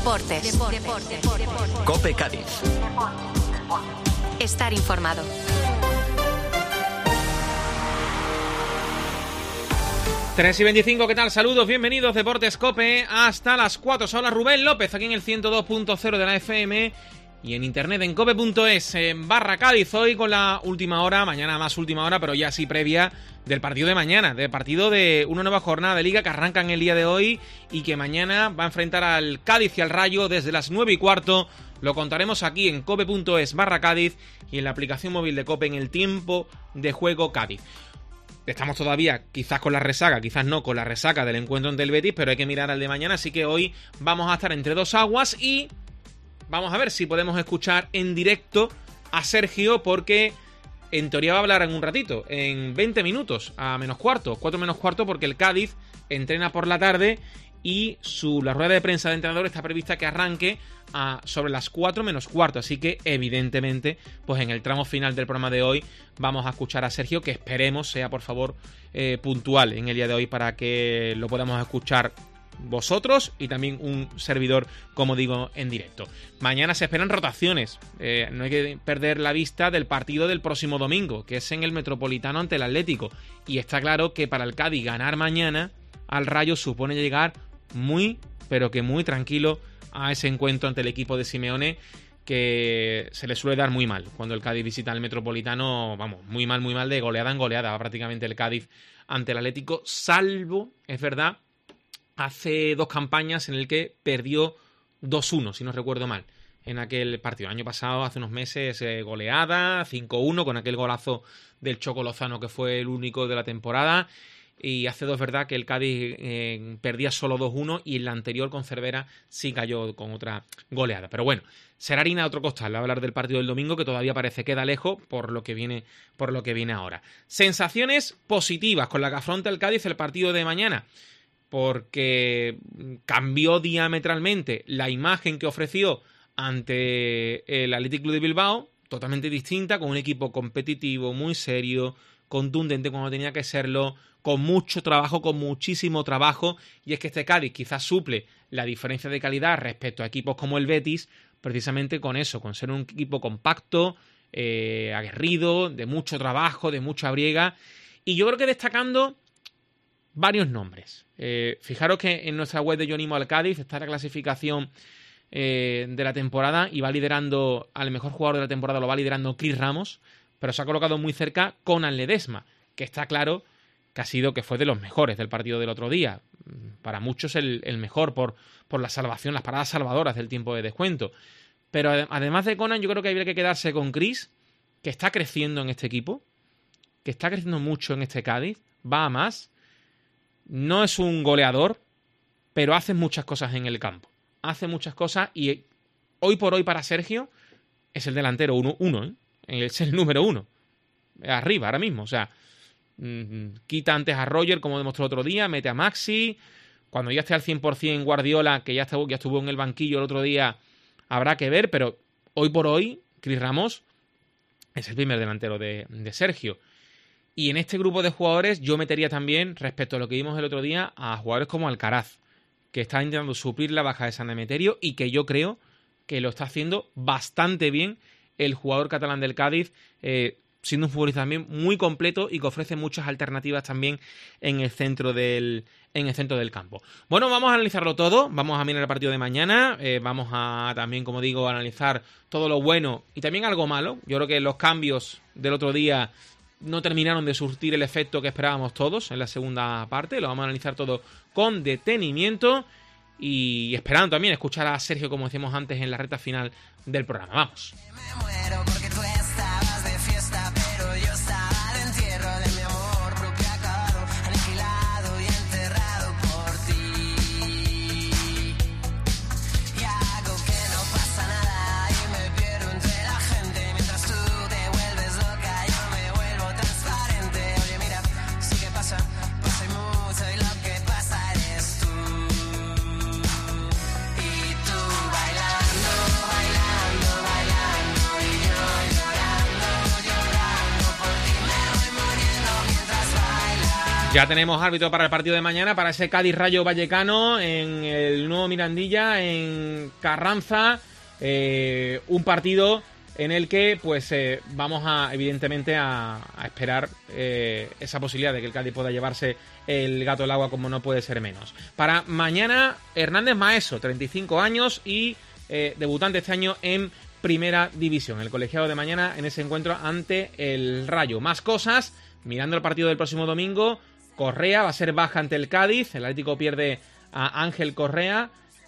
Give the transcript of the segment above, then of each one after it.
Deportes. COPE Cádiz. Estar informado. Tres y 25, ¿qué tal? Saludos, bienvenidos, Deportes COPE, hasta las 4. Hola, Rubén López, aquí en el 102.0 de la FM y en internet en cope.es, en /Cádiz, hoy con la última hora, mañana más última hora, pero ya sí previa del partido de mañana, del partido de una nueva jornada de Liga que arranca en el día de hoy y que mañana va a enfrentar al Cádiz y al Rayo desde las 9:15. Lo contaremos aquí en cope.es /Cádiz y en la aplicación móvil de COPE en el tiempo de juego Cádiz. Estamos todavía quizás con la resaca, quizás no con la resaca del encuentro ante el Betis, pero hay que mirar al de mañana, así que hoy vamos a estar entre dos aguas y vamos a ver si podemos escuchar en directo a Sergio, porque en teoría va a hablar en un ratito, en 20 minutos, a menos cuarto, 4 menos cuarto, porque el Cádiz entrena por la tarde y la rueda de prensa de entrenador está prevista que arranque sobre las 4 menos cuarto, así que evidentemente pues en el tramo final del programa de hoy vamos a escuchar a Sergio, que esperemos sea por favor puntual en el día de hoy para que lo podamos escuchar vosotros y también un servidor, como digo, en directo. Mañana se esperan rotaciones, no hay que perder la vista del partido del próximo domingo, que es en el Metropolitano ante el Atlético, y está claro que para el Cádiz ganar mañana al Rayo supone llegar muy, pero que muy tranquilo a ese encuentro ante el equipo de Simeone, que se le suele dar muy mal cuando el Cádiz visita el Metropolitano, vamos, muy mal, de goleada en goleada, va prácticamente el Cádiz ante el Atlético, salvo, es verdad, hace 2 campañas en el que perdió 2-1, si no recuerdo mal, en aquel partido. El año pasado, hace unos meses, goleada, 5-1, con aquel golazo del Choco Lozano, que fue el único de la temporada. Y hace 2, verdad, que el Cádiz perdía solo 2-1 y en la anterior con Cervera sí cayó con otra goleada. Pero bueno, será harina de otro costal. Va a hablar del partido del domingo, que todavía parece queda lejos por lo que viene ahora. Sensaciones positivas con la que afronta el Cádiz el partido de mañana, porque cambió diametralmente la imagen que ofreció ante el Athletic Club de Bilbao, totalmente distinta, con un equipo competitivo, muy serio, contundente cuando tenía que serlo, con mucho trabajo, con muchísimo trabajo, y es que este Cádiz quizás suple la diferencia de calidad respecto a equipos como el Betis, precisamente con eso, con ser un equipo compacto, aguerrido, de mucho trabajo, de mucha briega, y yo creo que destacando varios nombres. Fijaros que en nuestra web de Yo Animo al Cádiz está la clasificación de la temporada y va liderando, al mejor jugador de la temporada lo va liderando Cris Ramos, pero se ha colocado muy cerca Conan Ledesma, que está claro que fue de los mejores del partido del otro día. Para muchos el mejor por la salvación, las paradas salvadoras del tiempo de descuento. Pero además de Conan, yo creo que habría que quedarse con Cris, que está creciendo en este equipo, que está creciendo mucho en este Cádiz, va a más. No es un goleador, pero hace muchas cosas en el campo. Hace muchas cosas y hoy por hoy para Sergio es el delantero 1-1, es el número 1. Arriba, ahora mismo, o sea, quita antes a Roger, como demostró el otro día, mete a Maxi. Cuando ya esté al 100% Guardiola, que ya estuvo en el banquillo el otro día, habrá que ver, pero hoy por hoy Cris Ramos es el primer delantero de Sergio. Y en este grupo de jugadores yo metería también, respecto a lo que vimos el otro día, a jugadores como Alcaraz, que está intentando suplir la baja de San Emeterio y que yo creo que lo está haciendo bastante bien el jugador catalán del Cádiz, siendo un futbolista también muy completo y que ofrece muchas alternativas también en el centro del campo. Bueno, vamos a analizarlo todo, vamos a mirar el partido de mañana, vamos a también, como digo, analizar todo lo bueno y también algo malo. Yo creo que los cambios del otro día no terminaron de surtir el efecto que esperábamos todos en la segunda parte. Lo vamos a analizar todo con detenimiento y esperando también escuchar a Sergio, como decíamos antes, en la recta final del programa. Vamos. Me muero porque tú estabas de fiesta, pero yo estaba de entierro de mi amor propio acabado, aniquilado y enterrado por ti. Y hago que no pasa nada y me pierdo entre la gente, mientras tú te vuelves loca, yo me vuelvo transparente. Oye, mira, sí que pasa y mucho y lo que pasa eres tú. Y tú bailando, bailando, bailando y yo Ya tenemos árbitro para el partido de mañana, para ese Cádiz Rayo Vallecano en el nuevo Mirandilla, en Carranza. Un partido en el que pues vamos evidentemente a esperar esa posibilidad de que el Cádiz pueda llevarse el gato al agua, como no puede ser menos. Para mañana, Hernández Maeso, 35 años y debutante este año en Primera División. El colegiado de mañana en ese encuentro ante el Rayo. Más cosas, mirando el partido del próximo domingo. Correa va a ser baja ante el Cádiz. El Atlético pierde a Ángel Correa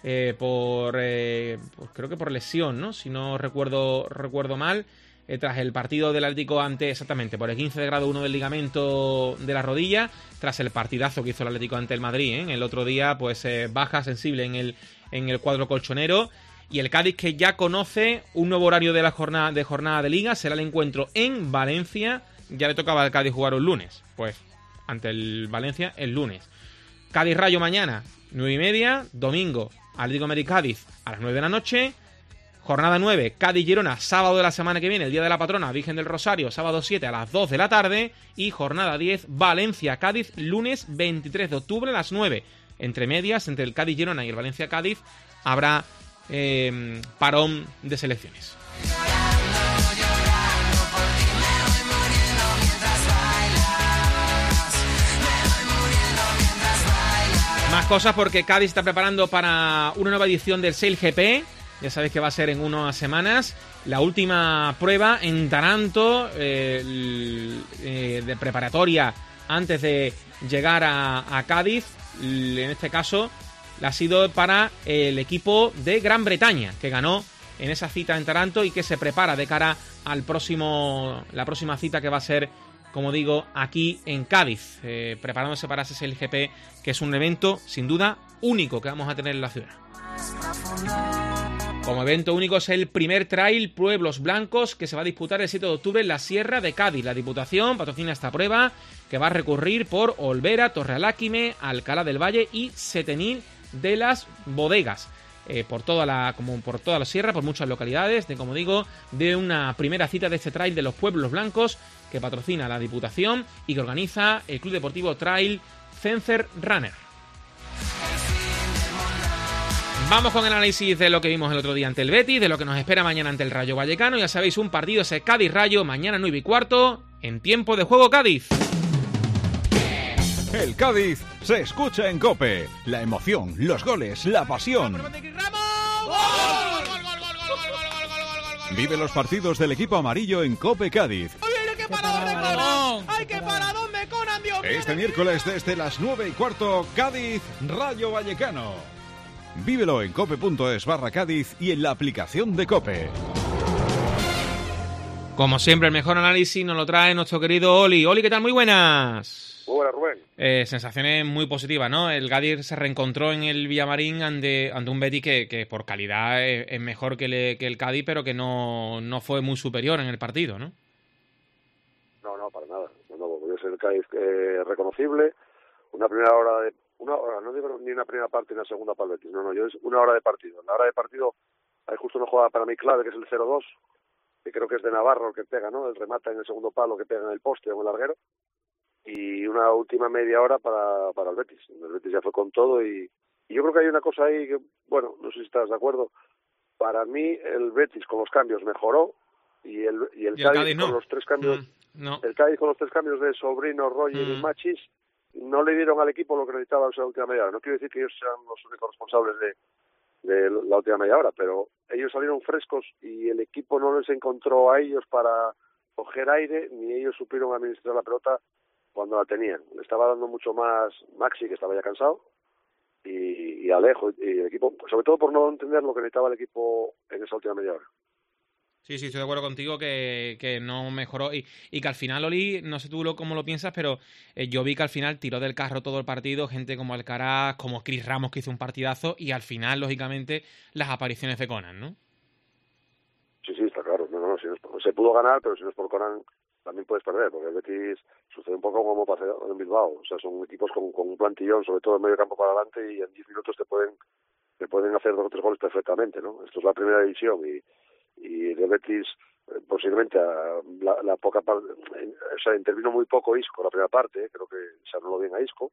pues creo que por lesión, ¿no? Si no recuerdo mal, tras el partido del Atlético por el 15 de grado 1 del ligamento de la rodilla, tras el partidazo que hizo el Atlético ante el Madrid, el otro día, pues baja sensible en el cuadro colchonero. Y el Cádiz, que ya conoce un nuevo horario de la jornada de Liga, será el encuentro en Valencia. Ya le tocaba al Cádiz jugar un lunes, pues ante el Valencia el lunes. Cádiz Rayo mañana, 9:30. Domingo, Atlético Madrid Cádiz a las 9 de la noche. Jornada 9, Cádiz Girona, sábado de la semana que viene, el día de la patrona, Virgen del Rosario, sábado 7 a las 2 de la tarde. Y jornada 10, Valencia Cádiz, lunes 23 de octubre a las 9. Entre medias, entre el Cádiz Girona y el Valencia Cádiz, habrá parón de selecciones. Más cosas, porque Cádiz está preparando para una nueva edición del Sail GP. Ya sabéis que va a ser en unas semanas. La última prueba en Taranto de preparatoria antes de llegar a Cádiz. En este caso ha sido para el equipo de Gran Bretaña, que ganó en esa cita en Taranto y que se prepara de cara al la próxima cita, que va a ser, como digo, aquí en Cádiz, preparándose para ese LGP, que es un evento sin duda único que vamos a tener en la ciudad. Como evento único es el primer Trail Pueblos Blancos, que se va a disputar el 7 de octubre en la Sierra de Cádiz. La Diputación patrocina esta prueba, que va a recurrir por Olvera, Torrealáquime, Alcalá del Valle y Setenil de las Bodegas. Por toda la sierra, por muchas localidades, como digo, de una primera cita de este Trail de los Pueblos Blancos, que patrocina la Diputación y que organiza el Club Deportivo Trail Fencer Runner. Vamos con el análisis de lo que vimos el otro día ante el Betis, de lo que nos espera mañana ante el Rayo Vallecano. Ya sabéis, un partido ese Cádiz-Rayo, mañana 9:15, en tiempo de juego Cádiz. El Cádiz se escucha en COPE. La emoción, los goles, la pasión. Vive los partidos del equipo amarillo en COPE Cádiz. ¡Qué paradón de Conan! ¡Ay, qué paradón de Conan, Dios mío! Este miércoles desde las 9:15, Cádiz Rayo Vallecano. Vívelo en cope.es/Cádiz y en la aplicación de COPE. Como siempre, el mejor análisis nos lo trae nuestro querido Oli. Oli, ¿qué tal? Muy buenas. Muy buenas, Rubén. Sensaciones muy positivas, ¿no? El Cádiz se reencontró en el Villamarín ante un Betis que por calidad es mejor que el Cádiz, pero que no fue muy superior en el partido, ¿no? No, para nada. No, porque es el Cádiz reconocible. Una primera hora, no digo ni una primera parte ni una segunda para el Betis. No, yo es una hora de partido. En la hora de partido hay justo una jugada para mí clave, que es el 0-2, que creo que es de Navarro el que pega, ¿no? El remata en el segundo palo, que pega en el poste o en el larguero. Y una última media hora para el Betis. El Betis ya fue con todo y yo creo que hay una cosa ahí que, bueno, no sé si estás de acuerdo. Para mí el Betis con los cambios mejoró y el Cádiz no. Con los tres cambios, no. El Cádiz con los tres cambios de Sobrino, Roger y Machis no le dieron al equipo lo que necesitaba en la última media hora. No quiero decir que ellos sean los únicos responsables de la última media hora, pero ellos salieron frescos y el equipo no les encontró a ellos para coger aire, ni ellos supieron administrar la pelota cuando la tenían. Le estaba dando mucho más Maxi, que estaba ya cansado, y Alejo, y el equipo, sobre todo por no entender lo que necesitaba el equipo en esa última media hora. Sí, estoy de acuerdo contigo que no mejoró y que al final, Oli, no sé tú cómo lo piensas, pero yo vi que al final tiró del carro todo el partido, gente como Alcaraz, como Chris Ramos, que hizo un partidazo, y al final, lógicamente, las apariciones de Conan, ¿no? Sí, está claro. No, si no se pudo ganar, pero si no es por Conan también puedes perder, porque el Betis sucede un poco como pasó en Bilbao. O sea, son equipos con un plantillón, sobre todo en medio campo para adelante, y en 10 minutos te pueden hacer 2 o 3 goles perfectamente, ¿no? Esto es la primera división y el Betis posiblemente la poca parte, o sea, intervino muy poco Isco la primera parte, creo que echarlo bien a Isco,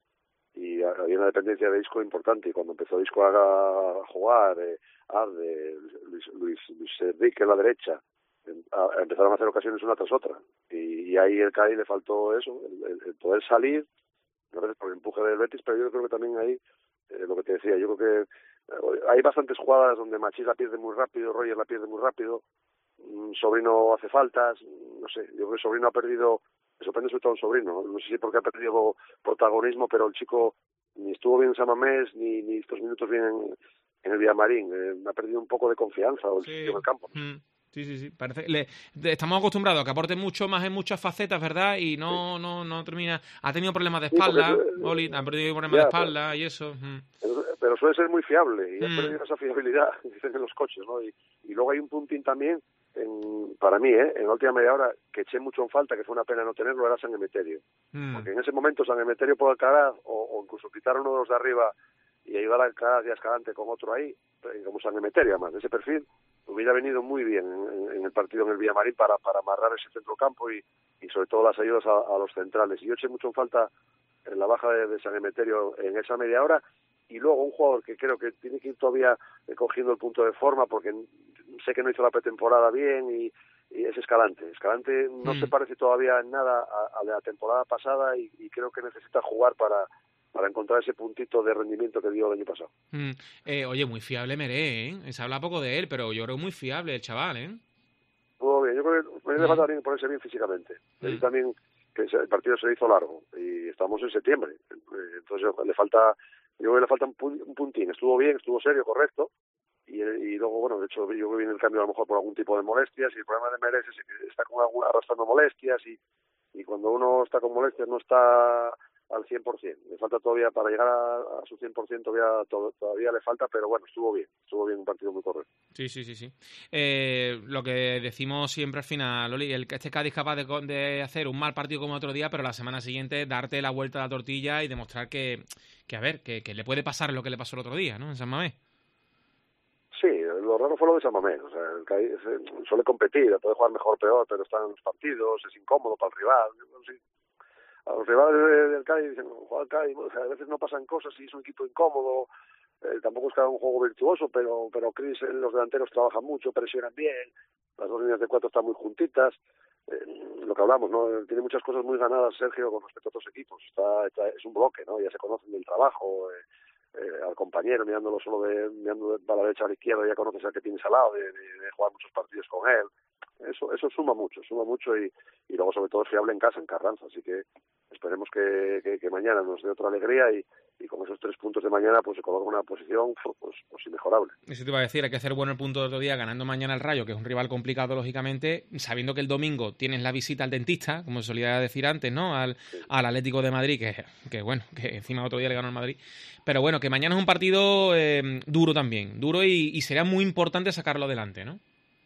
y había una dependencia de Isco importante, y cuando empezó Isco a jugar, Arde, Luis Enrique en la derecha, empezaron a hacer ocasiones una tras otra, y ahí el Cádiz le faltó eso, el poder salir, a veces por el empuje del Betis, pero yo creo que también ahí, lo que te decía, yo creo que hay bastantes jugadas donde Machís la pierde muy rápido, Roger la pierde muy rápido, Sobrino hace faltas, no sé, yo creo que Sobrino ha perdido, me sorprende sobre todo el Sobrino, no sé si porque ha perdido protagonismo, pero el chico ni estuvo bien en San Mamés, ni estos minutos bien en el Villamarín, ha perdido un poco de confianza o el sitio en el campo. Sí. Parece, estamos acostumbrados a que aporte mucho más en muchas facetas, ¿verdad? Y no termina. Ha tenido problemas de espalda, Oli, ha perdido problemas de espalda y eso. Pero suele ser muy fiable y ha perdido esa fiabilidad, dicen en los coches, ¿no? Y luego hay un puntín también, para mí, en la última media hora, que eché mucho en falta, que fue una pena no tenerlo, era San Emeterio. Porque en ese momento San Emeterio puede Alcaraz, o incluso quitar uno de los de arriba y ayudar a Alcaraz y a Escalante con otro ahí, como San Emeterio, además de ese perfil, hubiera venido muy bien en el partido en el Villamarín para amarrar ese centrocampo y sobre todo las ayudas a los centrales. Y yo eché mucho en falta en la baja de San Emeterio en esa media hora, y luego un jugador que creo que tiene que ir todavía cogiendo el punto de forma, porque sé que no hizo la pretemporada bien, y es Escalante. Escalante no se parece todavía en nada a la temporada pasada, y creo que necesita jugar para encontrar ese puntito de rendimiento que dio el año pasado. Oye, muy fiable Meré, ¿eh? Se habla poco de él, pero yo creo muy fiable el chaval, ¿eh? Todo bien, yo creo que le falta también ponerse bien físicamente. Y también que el partido se le hizo largo, y estamos en septiembre, entonces le falta, yo creo que le falta un puntín. Estuvo bien, estuvo serio, correcto, y luego, bueno, de hecho yo creo que viene el cambio a lo mejor por algún tipo de molestias, y el problema de Meré es que está arrastrando molestias, y cuando uno está con molestias no está al 100%, le falta todavía para llegar a su 100%, todavía le falta, pero bueno, estuvo bien un partido muy correcto. Sí. Lo que decimos siempre al final, Oli, este Cádiz capaz de hacer un mal partido como otro día, pero la semana siguiente darte la vuelta a la tortilla y demostrar que le puede pasar lo que le pasó el otro día, ¿no? En San Mamés. Sí, lo raro fue lo de San Mamés, o sea, el Cádiz suele competir, puede jugar mejor o peor, pero está en los partidos, es incómodo para el rival, sí. A los rivales del Cádiz dicen, juega el Cádiz, o sea, a veces no pasan cosas y es un equipo incómodo, tampoco es que haga un juego virtuoso, pero Chris, los delanteros trabajan mucho, presionan bien, las dos líneas de cuatro están muy juntitas, lo que hablamos, ¿no? Tiene muchas cosas muy ganadas Sergio con respecto a otros equipos, es un bloque, ¿no? Ya se conocen del trabajo, al compañero, mirándolo mirando a la derecha o a la izquierda, ya conoces al que tienes al lado, de jugar muchos partidos con él. Eso suma mucho y luego sobre todo es fiable en casa, en Carranza, así que esperemos que mañana nos dé otra alegría y con esos 3 puntos de mañana pues se coloca una posición pues inmejorable. Eso te iba a decir, hay que hacer bueno el punto de otro día ganando mañana el Rayo, que es un rival complicado lógicamente, sabiendo que el domingo tienes la visita al dentista, como se solía decir antes, ¿no? Al Atlético de Madrid, que bueno, que encima otro día le ganó al Madrid, pero bueno, que mañana es un partido duro también, duro y sería muy importante sacarlo adelante, ¿no?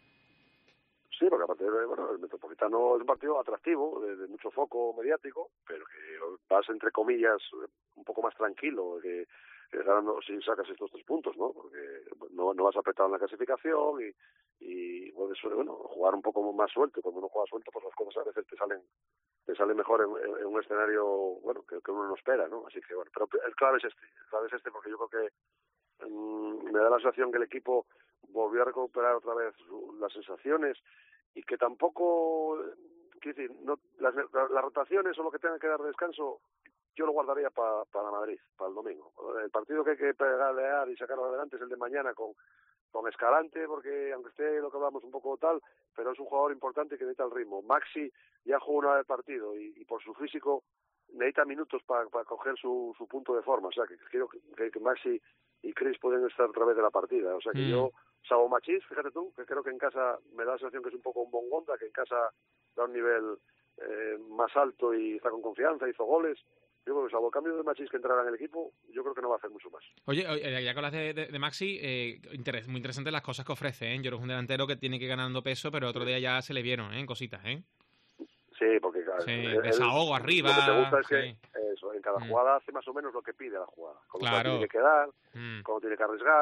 Sí, porque aparte, bueno, el Metropolitano es un partido atractivo, de mucho foco mediático, pero que vas, entre comillas, un poco más tranquilo, que ganando si sacas estos 3 puntos, ¿no? Porque no vas apretado en la clasificación y puedes, bueno, jugar un poco más suelto. Cuando uno juega suelto, pues las cosas a veces te salen mejor en un escenario, bueno, que uno no espera, ¿no? Así que, bueno, pero el clave es este porque yo creo que me da la sensación que el equipo volvió a recuperar otra vez las sensaciones y que tampoco, quiero decir, no, las rotaciones o lo que tenga que dar de descanso, yo lo guardaría para Madrid, para el domingo. El partido que hay que pelear y sacarlo adelante es el de mañana con Escalante, porque aunque esté lo que hablamos un poco tal, pero es un jugador importante que necesita el ritmo. Maxi ya jugó una vez el partido y por su físico necesita minutos para coger su punto de forma, o sea que creo que Maxi y Chris pueden estar a través de la partida, o sea que yo, salvo Machís, fíjate tú, que creo que en casa me da la sensación que es un poco un bongonda, que en casa da un nivel más alto y está con confianza, hizo goles. Yo creo que salvo el cambio de Machís que entrará en el equipo, yo creo que no va a hacer mucho más. Oye, ya que hablas de Maxi, muy interesantes las cosas que ofrece, ¿eh? Yo creo que es un delantero que tiene que ir ganando peso, pero otro día ya se le vieron, cositas, ¿eh? Sí, porque claro, desahogo arriba. Lo que te gusta es que eso, en cada jugada hace más o menos lo que pide la jugada. Cuando tiene que quedar, cuando tiene que arriesgar.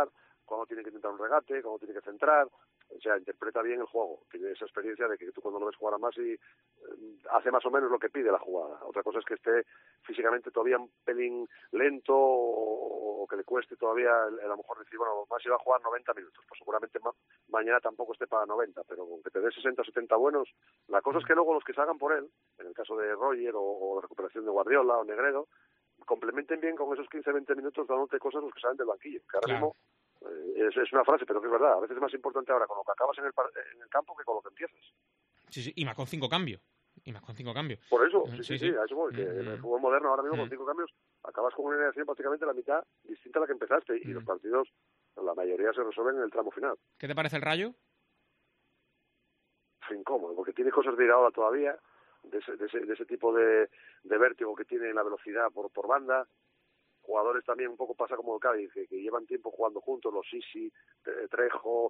cuándo tiene que intentar un regate, cuándo tiene que centrar, o sea, interpreta bien el juego, tiene esa experiencia de que tú cuando lo ves jugar a Masi hace más o menos lo que pide la jugada. Otra cosa es que esté físicamente todavía un pelín lento o que le cueste todavía a lo mejor decir, bueno, Masi va a jugar 90 minutos, pues seguramente mañana tampoco esté para 90, pero con que te dé 60 o 70 buenos, la cosa es que luego los que salgan por él, en el caso de Roger o de recuperación de Guardiola o Negredo, complementen bien con esos 15-20 minutos dándote cosas los que salen del banquillo, que ahora mismo es una frase, pero que es verdad, a veces es más importante ahora con lo que acabas en el campo que con lo que empiezas. Sí, y más con 5 cambios. Por eso, sí, a eso voy, que en el fútbol moderno ahora mismo con 5 cambios acabas con una alineación prácticamente la mitad distinta a la que empezaste, y los partidos, la mayoría se resuelven en el tramo final. ¿Qué te parece el Rayo? Incómodo, porque tiene cosas de Iraola todavía, de ese tipo de vértigo que tiene la velocidad por banda. Jugadores también un poco pasa como el Cádiz, que llevan tiempo jugando juntos, los Sisi, Trejo,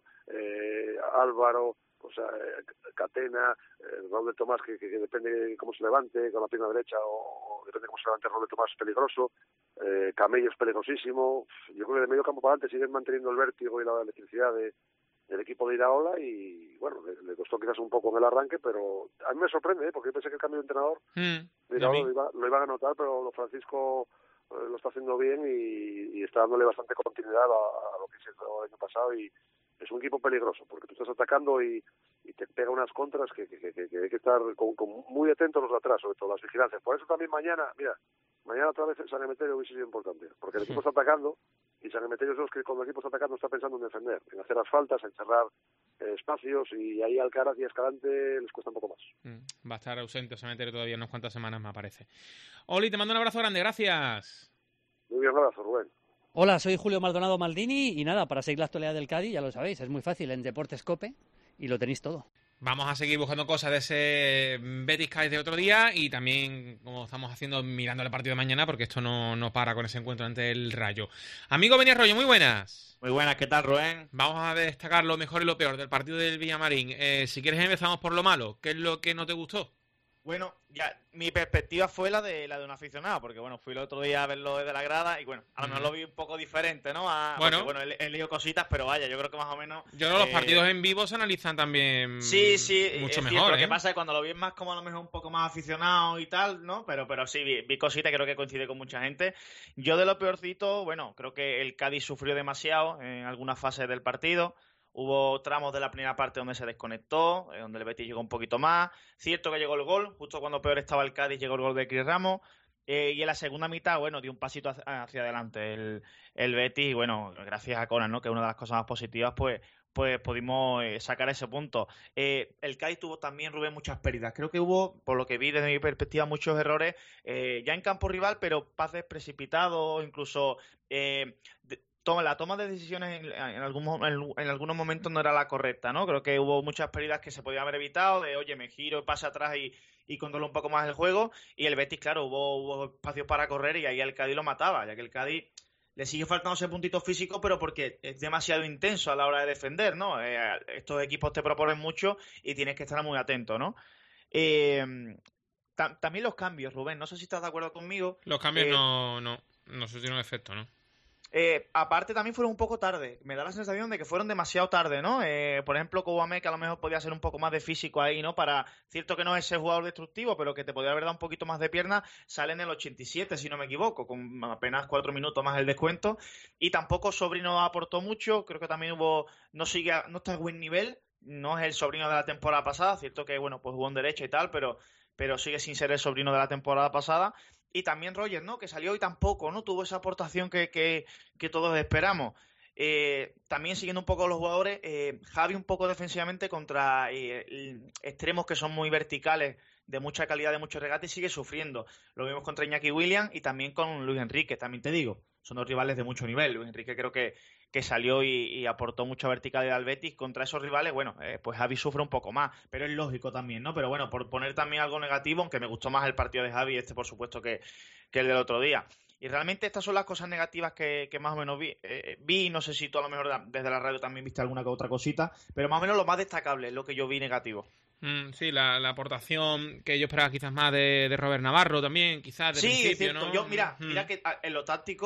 Álvaro, o sea, Catena, Raúl de Tomás, que depende de cómo se levante, con la pierna derecha, o depende de cómo se levante Raúl de Tomás, es peligroso. Camello es peligrosísimo. Yo creo que de medio campo para adelante siguen manteniendo el vértigo y la electricidad del equipo de Iraola, y bueno, le costó quizás un poco en el arranque, pero a mí me sorprende, porque yo pensé que el cambio de entrenador de Iraola lo iban a notar, pero Francisco lo está haciendo bien y está dándole bastante continuidad a lo que se hizo el año pasado, y es un equipo peligroso, porque tú estás atacando y te pega unas contras que hay que estar muy atentos los de atrás, sobre todo las vigilancias. Por eso también mañana otra vez San Emeterio hubiese sido importante, porque el equipo está atacando, y San Emeterio es los que cuando el equipo está atacando está pensando en defender, en hacer las faltas, en cerrar espacios, y ahí Alcaraz y Escalante les cuesta un poco más. Va a estar ausente San Emeterio todavía unas cuantas semanas, me parece. Oli, te mando un abrazo grande, gracias. Muy bien, un abrazo, Rubén. Hola, soy Julio Maldonado Maldini, y nada, para seguir la actualidad del Cádiz, ya lo sabéis, es muy fácil, en Deportes Cope, y lo tenéis todo. Vamos a seguir buscando cosas de ese Betis Cádiz de otro día, y también, como estamos haciendo, mirando el partido de mañana, porque esto no para con ese encuentro ante el Rayo. Amigo Beni Arroyo, muy buenas. Muy buenas, ¿qué tal, Rubén? Vamos a destacar lo mejor y lo peor del partido del Villamarín. Si quieres empezamos por lo malo. ¿Qué es lo que no te gustó? Bueno, ya mi perspectiva fue la de un aficionado, porque bueno, fui el otro día a verlo desde la grada y bueno, a lo mejor lo vi un poco diferente, ¿no? Porque, bueno, he leído cositas, pero vaya, yo creo que más o menos... Yo creo que los partidos en vivo se analizan también sí, mucho es mejor, cierto. Lo que pasa es que cuando lo vi es más como a lo mejor un poco más aficionado y tal, ¿no? Pero sí, vi cositas, creo que coincide con mucha gente. Yo de lo peorcito, bueno, creo que el Cádiz sufrió demasiado en algunas fases del partido. Hubo tramos de la primera parte donde se desconectó, donde el Betis llegó un poquito más. Cierto que llegó el gol, justo cuando peor estaba el Cádiz llegó el gol de Cris Ramos. Y en la segunda mitad, bueno, dio un pasito hacia adelante el Betis. Y bueno, gracias a Conan, ¿no? Que es una de las cosas más positivas, pues pudimos sacar ese punto. El Cádiz tuvo también, Rubén, muchas pérdidas. Creo que hubo, por lo que vi desde mi perspectiva, muchos errores ya en campo rival, pero pases precipitados, incluso... la toma de decisiones en algunos momentos no era la correcta, ¿no? Creo que hubo muchas pérdidas que se podían haber evitado, de oye, me giro, pase atrás y controlo un poco más el juego, y el Betis, claro, hubo espacios para correr y ahí el Cádiz lo mataba, ya que el Cádiz le sigue faltando ese puntito físico, pero porque es demasiado intenso a la hora de defender, ¿no? Estos equipos te proponen mucho y tienes que estar muy atento, ¿no? También los cambios, Rubén, no sé si estás de acuerdo conmigo. Los cambios no surtieron efecto, ¿no? Aparte también fueron un poco tarde. Me da la sensación de que fueron demasiado tarde, ¿no? Por ejemplo, Kouamé, que a lo mejor podía ser un poco más de físico ahí, ¿no? Cierto que no es ese jugador destructivo, pero que te podría haber dado un poquito más de pierna. Sale en el 87, si no me equivoco, con apenas 4 minutos más el descuento. Y tampoco Sobrino aportó mucho. Creo que también no está a buen nivel. No es el Sobrino de la temporada pasada. Cierto que, bueno, pues jugó en derecha y tal, pero sigue sin ser el Sobrino de la temporada pasada. Y también Roger, ¿no? Que salió y tampoco, ¿no? Tuvo esa aportación que todos esperamos. También siguiendo un poco los jugadores, Javi un poco defensivamente contra extremos que son muy verticales, de mucha calidad, de mucho regate, y sigue sufriendo. Lo vimos contra Iñaki Williams y también con Luis Enrique, también te digo. Son dos rivales de mucho nivel. Luis Enrique creo que salió y aportó mucha verticalidad al Betis. Contra esos rivales, bueno, pues Javi sufre un poco más, pero es lógico también, ¿no? Pero bueno, por poner también algo negativo, aunque me gustó más el partido de Javi, por supuesto, que el del otro día. Y realmente estas son las cosas negativas que más o menos vi. No sé si tú a lo mejor desde la radio también viste alguna que otra cosita, pero más o menos lo más destacable es lo que yo vi negativo. Sí, la aportación que yo esperaba quizás más de Robert Navarro también, quizás de principio, cierto. ¿no? Yo, mira que en lo táctico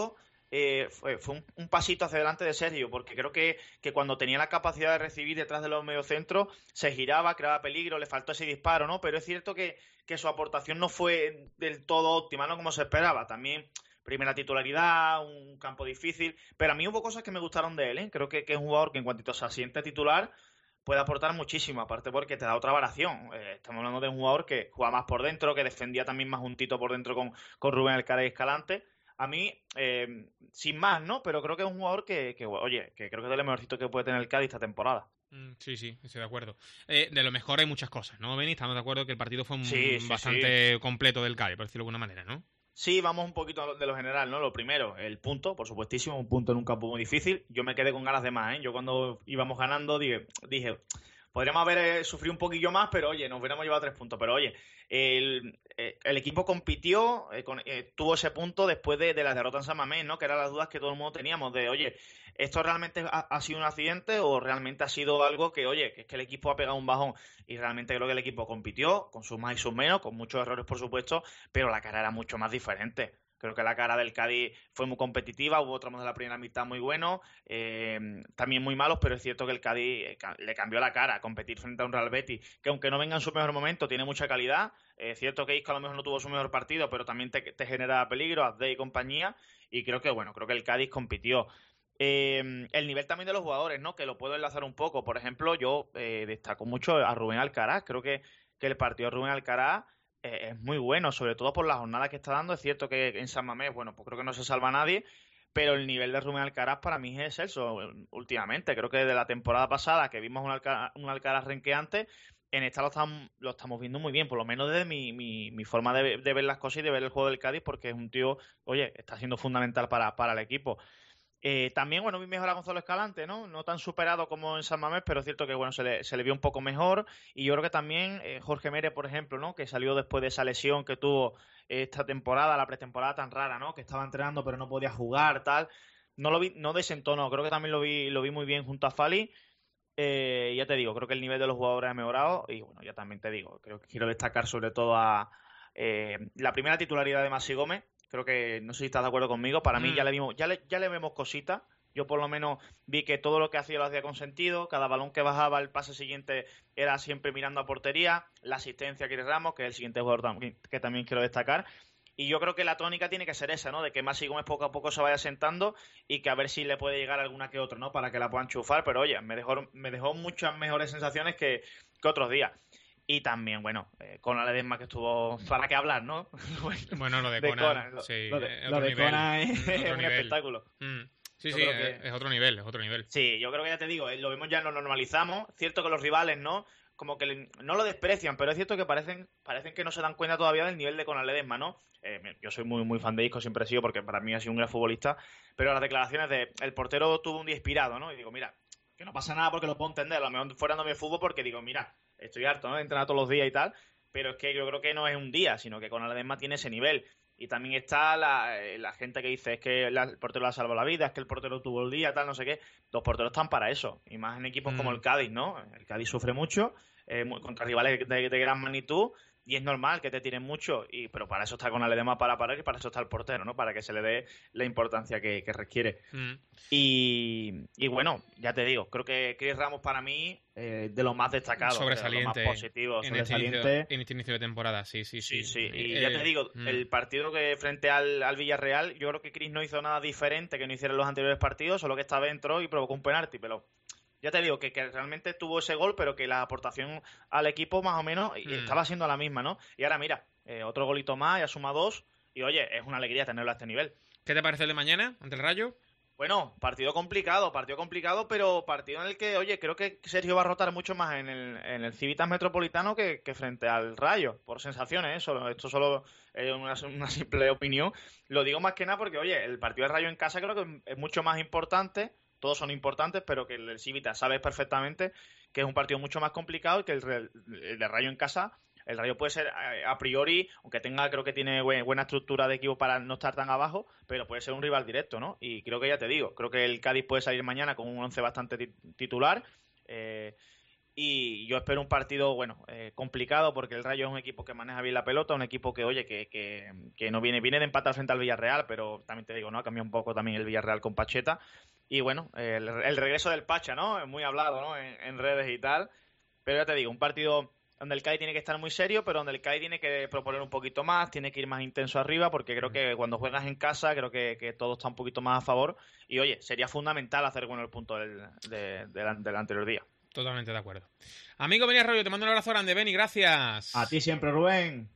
fue un pasito hacia adelante de Sergio, porque creo que cuando tenía la capacidad de recibir detrás de los mediocentros, se giraba, creaba peligro, le faltó ese disparo, ¿no? Pero es cierto que su aportación no fue del todo óptima, ¿no? Como se esperaba. También primera titularidad, un campo difícil, pero a mí hubo cosas que me gustaron de él, ¿eh? Creo que es un jugador que en cuanto se asiente titular puede aportar muchísimo, aparte porque te da otra variación. Estamos hablando de un jugador que juega más por dentro, que defendía también más juntito por dentro con Rubén Alcaraz y Escalante. A mí, sin más, ¿no? Pero creo que es un jugador que creo que es de lo mejorcito que puede tener el Cádiz esta temporada. Sí, estoy de acuerdo. De lo mejor hay muchas cosas, ¿no, Beni? Estamos de acuerdo que el partido fue bastante completo del Cádiz, por decirlo de alguna manera, ¿no? Sí, vamos un poquito de lo general, ¿no? Lo primero, el punto, por supuestísimo, un punto en un campo muy difícil. Yo me quedé con ganas de más, ¿eh? Yo cuando íbamos ganando dije podríamos haber sufrido un poquillo más, pero oye, nos hubiéramos llevado 3 puntos. Pero oye, el equipo compitió, tuvo ese punto después de la derrota en San Mamés, ¿no? Que eran las dudas que todo el mundo teníamos de, oye, ¿esto realmente ha sido un accidente o realmente ha sido algo que, oye, que es que el equipo ha pegado un bajón? Y realmente creo que el equipo compitió, con sus más y sus menos, con muchos errores, por supuesto, pero la cara era mucho más diferente. Creo que la cara del Cádiz fue muy competitiva, hubo tramos de la primera mitad muy buenos, también muy malos, pero es cierto que el Cádiz le cambió la cara a competir frente a un Real Betis, que aunque no venga en su mejor momento, tiene mucha calidad. Es cierto que Isco a lo mejor no tuvo su mejor partido, pero también te genera peligro, Azde y compañía, y creo que el Cádiz compitió. El nivel también de los jugadores, ¿no? Que lo puedo enlazar un poco. Por ejemplo, yo destaco mucho a Rubén Alcaraz. Creo que el partido de Rubén Alcaraz es muy bueno, sobre todo por la jornada que está dando. Es cierto que en San Mamés, pues creo que no se salva a nadie, pero el nivel de Rubén Alcaraz para mí es excelso últimamente. Creo que desde la temporada pasada, que vimos un Alcaraz renqueante, en esta lo estamos viendo muy bien, por lo menos desde mi forma de ver las cosas y de ver el juego del Cádiz, porque es un tío, oye, está siendo fundamental para el equipo. También, vi mejor a Gonzalo Escalante, ¿no? No tan superado como en San Mamés, pero es cierto que, se le vio un poco mejor. Y yo creo que también Jorge Mere, por ejemplo, ¿no? Que salió después de esa lesión que tuvo esta temporada, la pretemporada tan rara, ¿no? Que estaba entrenando pero no podía jugar, tal. No lo vi, no desentonó. Creo que también lo vi muy bien junto a Fali. Ya te digo, creo que el nivel de los jugadores ha mejorado. Y ya también te digo, creo que quiero destacar sobre todo a la primera titularidad de Maxi Gómez. Creo que, no sé si estás de acuerdo conmigo, para mí ya le vemos cositas. Yo por lo menos vi que todo lo que hacía lo hacía con sentido, cada balón que bajaba, el pase siguiente era siempre mirando a portería, la asistencia a Chris Ramos, que es el siguiente jugador que también quiero destacar. Y yo creo que la tónica tiene que ser esa, ¿no? De que Maxi Gómez poco a poco se vaya sentando y que a ver si le puede llegar alguna que otra, ¿no? Para que la puedan chufar, pero oye, me dejó muchas mejores sensaciones que otros días. Y también, con Ledesma, que estuvo para qué hablar, ¿no? Bueno, lo de Conan, sí, lo de Conan es un espectáculo. Sí, es otro nivel, Sí, yo creo que ya te digo, lo vemos ya, lo normalizamos. Cierto que los rivales, ¿no? Como que no lo desprecian, pero es cierto que parecen que no se dan cuenta todavía del nivel de Conan Ledesma, ¿no? Yo soy muy, muy fan de Isco, siempre he sido, porque para mí ha sido un gran futbolista, pero las declaraciones de el portero tuvo un día inspirado, ¿no? Y digo, mira, que no pasa nada porque lo puedo entender, a lo mejor fuera no de fútbol porque digo, mira, estoy harto, ¿no? De entrenar todos los días y tal, pero es que yo creo que no es un día, sino que Conan Ledesma tiene ese nivel. Y también está la gente que dice es que el portero le ha salvado la vida, es que el portero tuvo el día, tal, no sé qué. Los porteros están para eso, y más en equipos como el Cádiz, ¿no? El Cádiz sufre mucho contra rivales de gran magnitud, y es normal que te tiren mucho, pero para eso está Conan Ledesma, para parar, y para eso está el portero, ¿no? Para que se le dé la importancia que requiere. Y ya te digo, creo que Chris Ramos para mí de lo más destacado, sobresaliente, de lo más positivo, en este inicio de temporada, sí. Y ya te digo, el partido que frente al Villarreal, yo creo que Chris no hizo nada diferente que no hiciera en los anteriores partidos, solo que esta vez entró y provocó un penalti, pero ya te digo que realmente tuvo ese gol, pero que la aportación al equipo más o menos estaba siendo la misma, ¿no? Y ahora mira, otro golito más, ya suma 2, y oye, es una alegría tenerlo a este nivel. ¿Qué te parece el de mañana ante el Rayo? Bueno, partido complicado, pero partido en el que, oye, creo que Sergio va a rotar mucho más en el Civitas Metropolitano que frente al Rayo, por sensaciones, esto solo es una simple opinión. Lo digo más que nada porque, oye, el partido del Rayo en casa creo que es mucho más importante, todos son importantes, pero que el Civitas sabes perfectamente que es un partido mucho más complicado y que el de Rayo en casa. El Rayo puede ser, a priori, aunque creo que tiene buena estructura de equipo para no estar tan abajo, pero puede ser un rival directo, ¿no? Y creo que ya te digo, creo que el Cádiz puede salir mañana con un once bastante titular. Y yo espero un partido, complicado, porque el Rayo es un equipo que maneja bien la pelota, un equipo que, oye, que no viene de empatar frente al Villarreal, pero también te digo, ¿no? Ha cambiado un poco también el Villarreal con Pacheta. Y bueno, el regreso del Pacha, ¿no? Es muy hablado, ¿no? En redes y tal. Pero ya te digo, un partido donde el Cádiz tiene que estar muy serio, pero donde el Cádiz tiene que proponer un poquito más, tiene que ir más intenso arriba, porque creo que cuando juegas en casa, creo que todo está un poquito más a favor. Y oye, sería fundamental hacer bueno el punto del anterior día. Totalmente de acuerdo. Amigo Beni Arroyo, te mando un abrazo grande, Beni, gracias. A ti siempre, Rubén.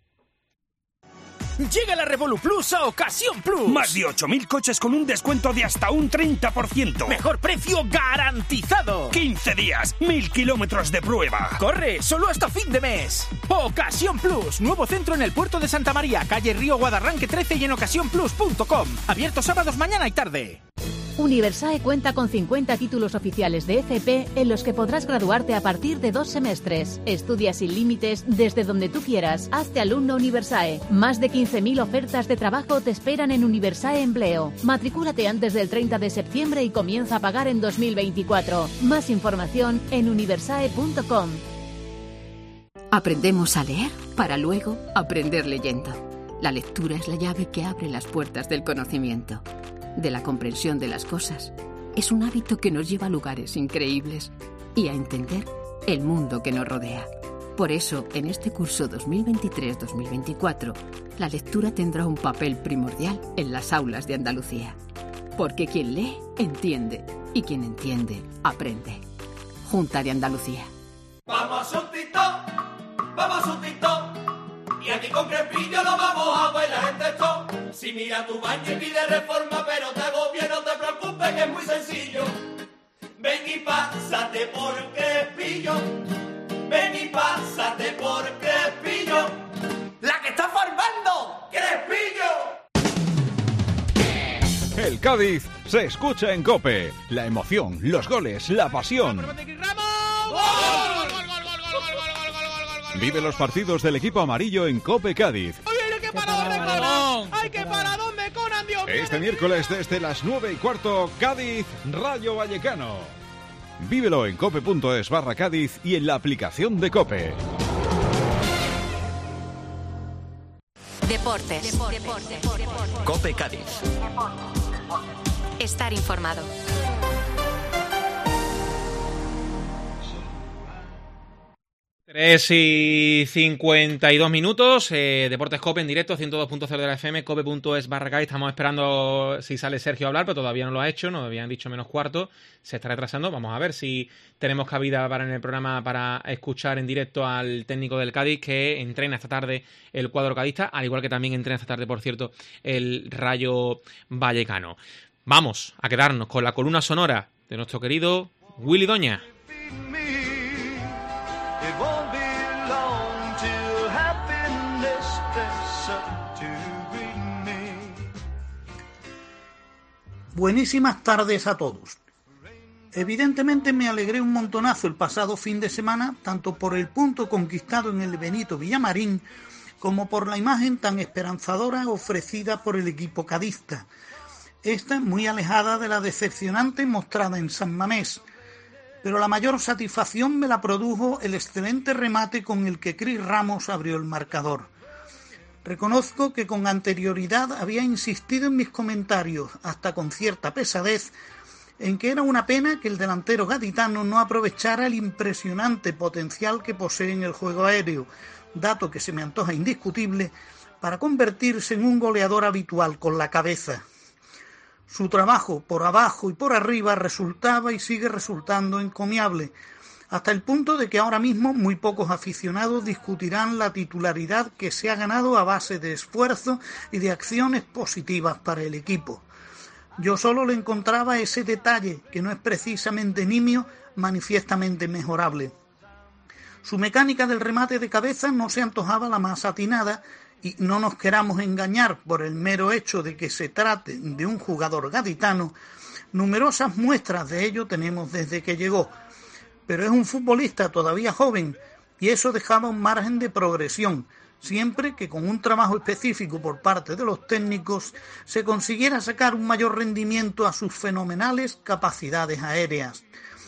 Llega la Revolut Plus a Ocasión Plus. Más de 8.000 coches con un descuento de hasta un 30%. Mejor precio garantizado. 15 días, 1.000 kilómetros de prueba. Corre, solo hasta fin de mes. Ocasión Plus, nuevo centro en el puerto de Santa María, calle Río Guadarranque 13 y en ocasiónplus.com. Abierto sábados mañana y tarde. Universae cuenta con 50 títulos oficiales de FP en los que podrás graduarte a partir de 2 semestres. Estudia sin límites desde donde tú quieras. Hazte alumno Universae. Más de 15.000 ofertas de trabajo te esperan en Universae Empleo. Matricúlate antes del 30 de septiembre y comienza a pagar en 2024. Más información en universae.com. Aprendemos a leer para luego aprender leyendo. La lectura es la llave que abre las puertas del conocimiento, de la comprensión de las cosas. Es un hábito que nos lleva a lugares increíbles y a entender el mundo que nos rodea. Por eso, en este curso 2023-2024, la lectura tendrá un papel primordial en las aulas de Andalucía. Porque quien lee, entiende, y quien entiende, aprende. Junta de Andalucía. Vamos a un TikTok, vamos a un TikTok. Y aquí con Crespillo lo vamos a bailar en texto. Si mira tu baño y pide reforma, pero te agobia, no te preocupes que es muy sencillo. Ven y pásate por Crespillo. Ven y pásate por Crespillo. ¡La que está formando! ¡Crespillo! El Cádiz se escucha en COPE. La emoción, los goles, la pasión. Vive los partidos del equipo amarillo en COPE Cádiz. ¡Qué paradón de Conan! ¡Ay, qué paradón de Conan, Dios mío! Este miércoles desde las 9:15, Cádiz, Rayo Vallecano. Vívelo en cope.es/Cádiz y en la aplicación de COPE. Deportes. COPE Cádiz. Estar informado. Tres y 52 minutos, Deportes COPE en directo, 102.0 de la FM, cope.es/Cádiz. Estamos esperando si sale Sergio a hablar, pero todavía no lo ha hecho, nos habían dicho menos cuarto, se está retrasando. Vamos a ver si tenemos cabida en el programa para escuchar en directo al técnico del Cádiz, que entrena esta tarde el cuadro cadista, al igual que también entrena esta tarde, por cierto, el Rayo Vallecano. Vamos a quedarnos con la columna sonora de nuestro querido Willy Doña. Buenísimas tardes a todos. Evidentemente me alegré un montonazo el pasado fin de semana, tanto por el punto conquistado en el Benito Villamarín, como por la imagen tan esperanzadora ofrecida por el equipo cadista. Esta muy alejada de la decepcionante mostrada en San Mamés, pero la mayor satisfacción me la produjo el excelente remate con el que Cris Ramos abrió el marcador. Reconozco que con anterioridad había insistido en mis comentarios, hasta con cierta pesadez, en que era una pena que el delantero gaditano no aprovechara el impresionante potencial que posee en el juego aéreo, dato que se me antoja indiscutible, para convertirse en un goleador habitual con la cabeza. Su trabajo por abajo y por arriba resultaba y sigue resultando encomiable, hasta el punto de que ahora mismo muy pocos aficionados discutirán la titularidad que se ha ganado a base de esfuerzo y de acciones positivas para el equipo. Yo solo le encontraba ese detalle, que no es precisamente nimio, manifiestamente mejorable. Su mecánica del remate de cabeza no se antojaba la más atinada, y no nos queramos engañar por el mero hecho de que se trate de un jugador gaditano. Numerosas muestras de ello tenemos desde que llegó, pero es un futbolista todavía joven y eso dejaba un margen de progresión, siempre que con un trabajo específico por parte de los técnicos se consiguiera sacar un mayor rendimiento a sus fenomenales capacidades aéreas.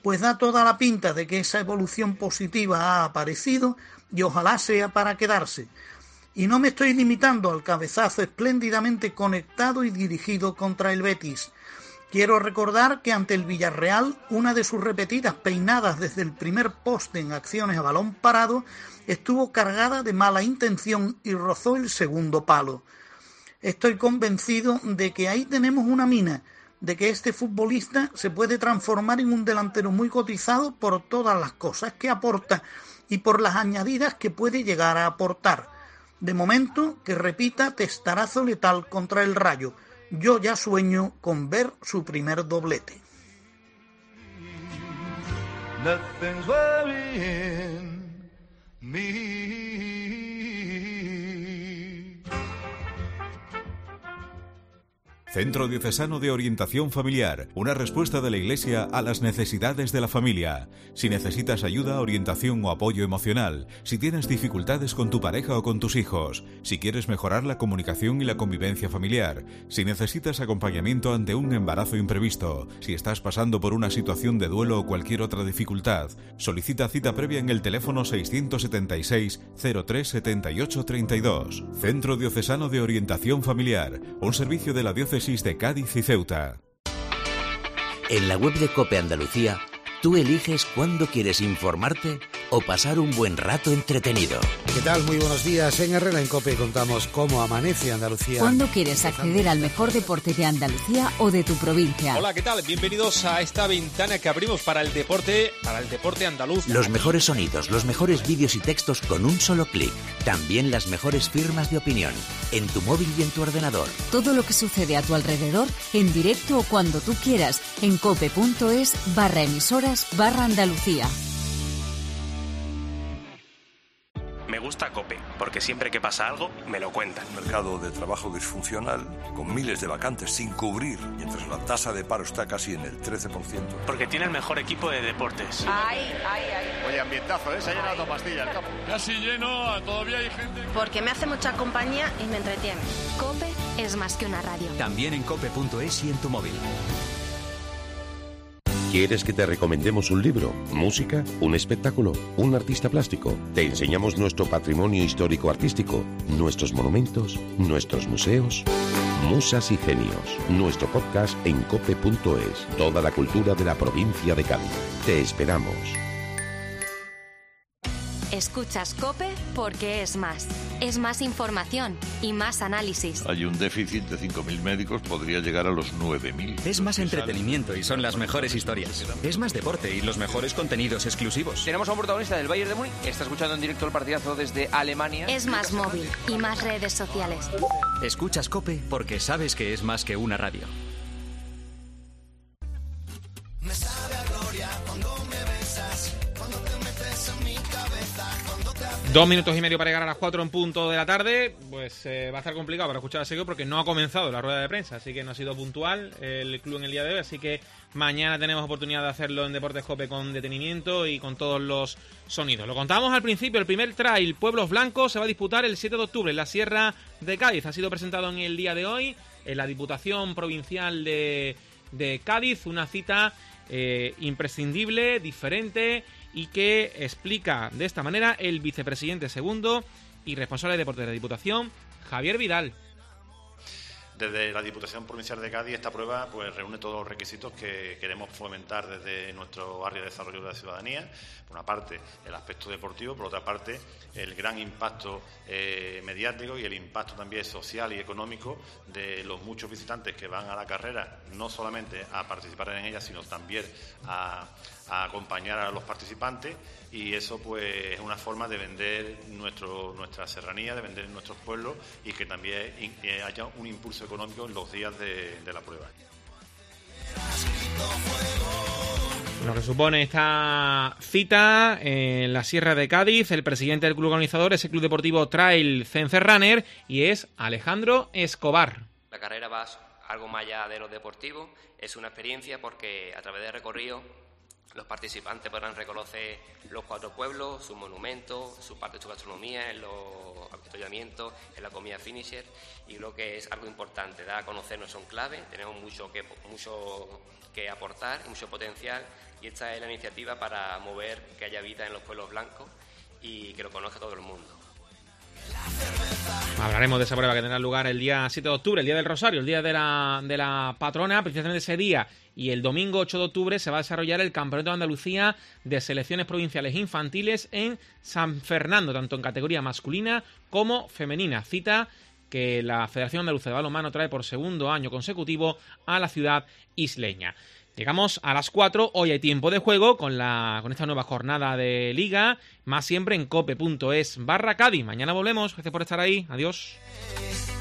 pues da toda la pinta de que esa evolución positiva ha aparecido y ojalá sea para quedarse. Y no me estoy limitando al cabezazo espléndidamente conectado y dirigido contra el Betis. Quiero recordar que ante el Villarreal, una de sus repetidas peinadas desde el primer poste en acciones a balón parado estuvo cargada de mala intención y rozó el segundo palo. Estoy convencido de que ahí tenemos una mina, de que este futbolista se puede transformar en un delantero muy cotizado por todas las cosas que aporta y por las añadidas que puede llegar a aportar. De momento, que repita testarazo letal contra el Rayo. Yo ya sueño con ver su primer doblete. Nothing's worrying me. Centro Diocesano de Orientación Familiar, una respuesta de la Iglesia a las necesidades de la familia. Si necesitas ayuda, orientación o apoyo emocional, si tienes dificultades con tu pareja o con tus hijos, si quieres mejorar la comunicación y la convivencia familiar, si necesitas acompañamiento ante un embarazo imprevisto, si estás pasando por una situación de duelo o cualquier otra dificultad, solicita cita previa en el teléfono 676 03 78 32. Centro Diocesano de Orientación Familiar, un servicio de la Diócesis de Cádiz y Ceuta. En la web de COPE Andalucía, tú eliges cuándo quieres informarte o pasar un buen rato entretenido. ¿Qué tal? Muy buenos días. En Herrera en COPE contamos cómo amanece Andalucía. ¿Cuándo quieres acceder al mejor deporte de Andalucía o de tu provincia? Hola, ¿qué tal? Bienvenidos a esta ventana que abrimos para el deporte andaluz. Los mejores sonidos, los mejores vídeos y textos con un solo clic. También las mejores firmas de opinión, en tu móvil y en tu ordenador. Todo lo que sucede a tu alrededor, en directo o cuando tú quieras, en cope.es/emisoras/Andalucía. Me gusta COPE, porque siempre que pasa algo, me lo cuentan. Un mercado de trabajo disfuncional, con miles de vacantes sin cubrir, mientras la tasa de paro está casi en el 13%. Porque tiene el mejor equipo de deportes. Oye, ambientazo, ¿eh? Se ha llenado de pastillas el campo. Casi lleno, todavía hay gente. Porque me hace mucha compañía y me entretiene. COPE es más que una radio. También en cope.es y en tu móvil. ¿Quieres que te recomendemos un libro, música, un espectáculo, un artista plástico? Te enseñamos nuestro patrimonio histórico-artístico, nuestros monumentos, nuestros museos. Musas y Genios, nuestro podcast en cope.es. Toda la cultura de la provincia de Cádiz. Te esperamos. Escuchas COPE porque es más. Es más información y más análisis. Hay un déficit de 5.000 médicos, podría llegar a los 9.000. Es más entretenimiento y son las mejores historias. Es más deporte y los mejores contenidos exclusivos. Tenemos a un protagonista del Bayern de Múnich, está escuchando en directo el partidazo desde Alemania. Es más móvil y más redes sociales. Escuchas COPE porque sabes que es más que una radio. Me sabe a gloria cuando me besas, cuando te metes en mi cabeza, cuando te... 2 minutos y medio para llegar a las 4 en punto de la tarde. Pues va a estar complicado para escuchar a Sergio porque no ha comenzado la rueda de prensa, así que no ha sido puntual el club en el día de hoy, así que mañana tenemos oportunidad de hacerlo en Deportes COPE con detenimiento y con todos los sonidos. Lo contábamos al principio, el primer trail Pueblos Blancos se va a disputar el 7 de octubre en la Sierra de Cádiz. Ha sido presentado en el día de hoy en la Diputación Provincial de Cádiz, una cita imprescindible, diferente y que explica de esta manera el vicepresidente segundo y responsable de deporte de la Diputación, Javier Vidal. Desde la Diputación Provincial de Cádiz, esta prueba pues reúne todos los requisitos que queremos fomentar desde nuestro área de desarrollo de la ciudadanía. Por una parte, el aspecto deportivo, por otra parte, el gran impacto mediático y el impacto también social y económico de los muchos visitantes que van a la carrera, no solamente a participar en ella, sino también a acompañar a los participantes, y eso pues es una forma de vender nuestra serranía, de vender nuestros pueblos y que también haya un impulso económico en los días de la prueba. Lo que supone esta cita en la Sierra de Cádiz, el presidente del club organizador es el Club Deportivo Trail Cencerrunner y es Alejandro Escobar. La carrera va algo más allá de lo deportivo, es una experiencia porque a través del recorrido los participantes podrán reconocer los 4 pueblos, sus monumentos, su parte de su gastronomía, en los avituallamientos, en la comida finisher, y lo que es algo importante, dar a conocer nuestro enclave. Tenemos mucho que aportar, mucho potencial, y esta es la iniciativa para mover que haya vida en los pueblos blancos y que lo conozca todo el mundo. Hablaremos de esa prueba que tendrá lugar el día 7 de octubre, el día del Rosario, el día de la patrona. Precisamente ese día y el domingo 8 de octubre se va a desarrollar el Campeonato de Andalucía de Selecciones Provinciales Infantiles en San Fernando, tanto en categoría masculina como femenina. Cita que la Federación Andaluza de Balonmano trae por segundo año consecutivo a la ciudad isleña. Llegamos a las 4, hoy hay tiempo de juego con esta nueva jornada de Liga, más siempre en cope.es/Cádiz. Mañana volvemos, gracias por estar ahí, adiós.